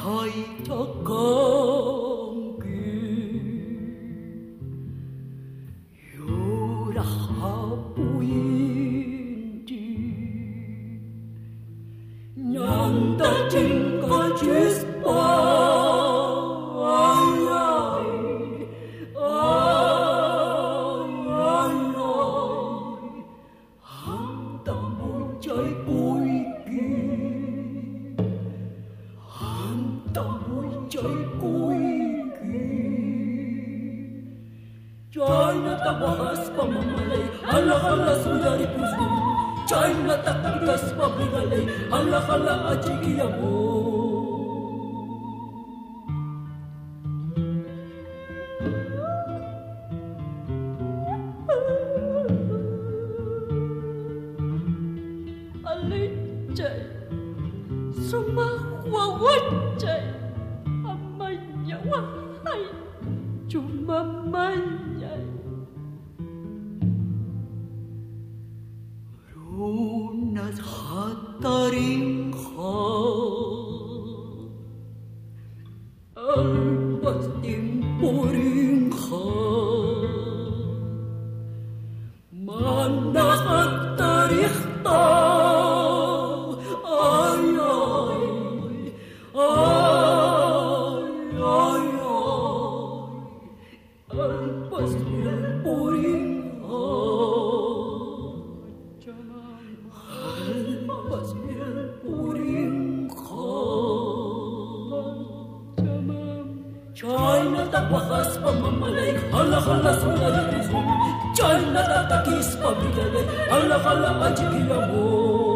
사이다 감기 요라하부인디 냥다 tinggal jispa China tak bahas pemamalay, hala-hala sundari pusku. China tak tigas pabrigalay, hala-hala ajigiyamu. Alicay, sumawawacay, amanya wahai, cuma manya. Runas hataringha alpas timpuringha mana hatarikhta ay alpas timpuringha China tak bahas pemamalay, hala-hala sundari pusku. China tak takis pabrigalay, hala-hala ajigiyamu.